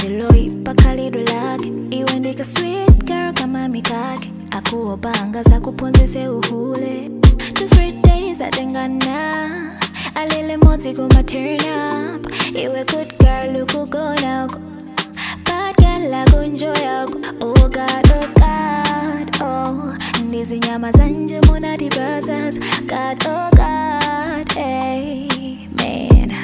ndiloipa khalidwe lake iwe ndika sweet girl kama mikake akuopanga zakuphunzise uhule 2-3 days atengana alele motsi kuma turn up iwe good girl ukugona uko bad girl akunjoy yako oh god oh ndizi nyama zanje monati buzzers god oh god amen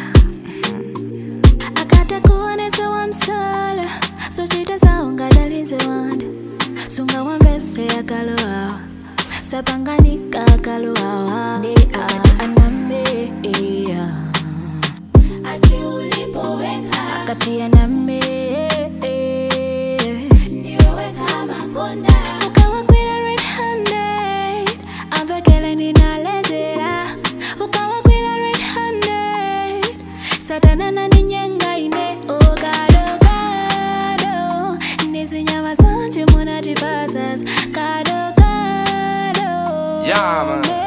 akata kuonesa wamsala so chita zaonga dalinze wanda sunga wambese akaloa sapanganika akaloa ndi anambe ati ulipoweka akati anambe niweweka makonda ukawa kwila red handed amvekele ninalezera ukawa kwila red handed satana nani nyenga ine ogado ndizi nyama zanje monati buzzers gado yeah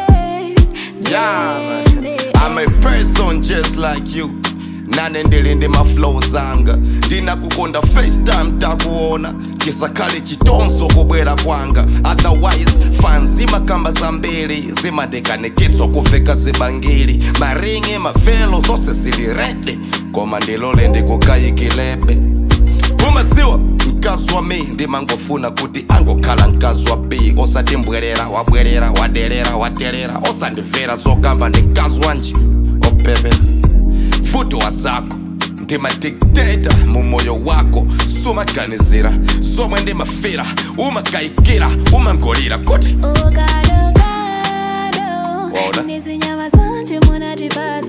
man I'm a person just like you nane ndilinde ma flow zanga ndina kukonda FaceTime takuona chisakali chitonzo kubwera kwanga otherwise fans zimakamba zambiri zimandikanekitswa kuveka zibangiri maringi mavelo zose zili ready koma ndilole ndikukayikilebe umasiwa mkazi wa mi ndimangofuna kuti angokhala mkazi wa B osati mbwerera wabwerera waderera waterera osandivera zokamba ndi mkazi wanje obebe futo wazako ndimadictator mu moyo wako sumaganizira somwe ndimafira umakayikira umangolira kuti ogado ndizi nyama zanje monati buzzers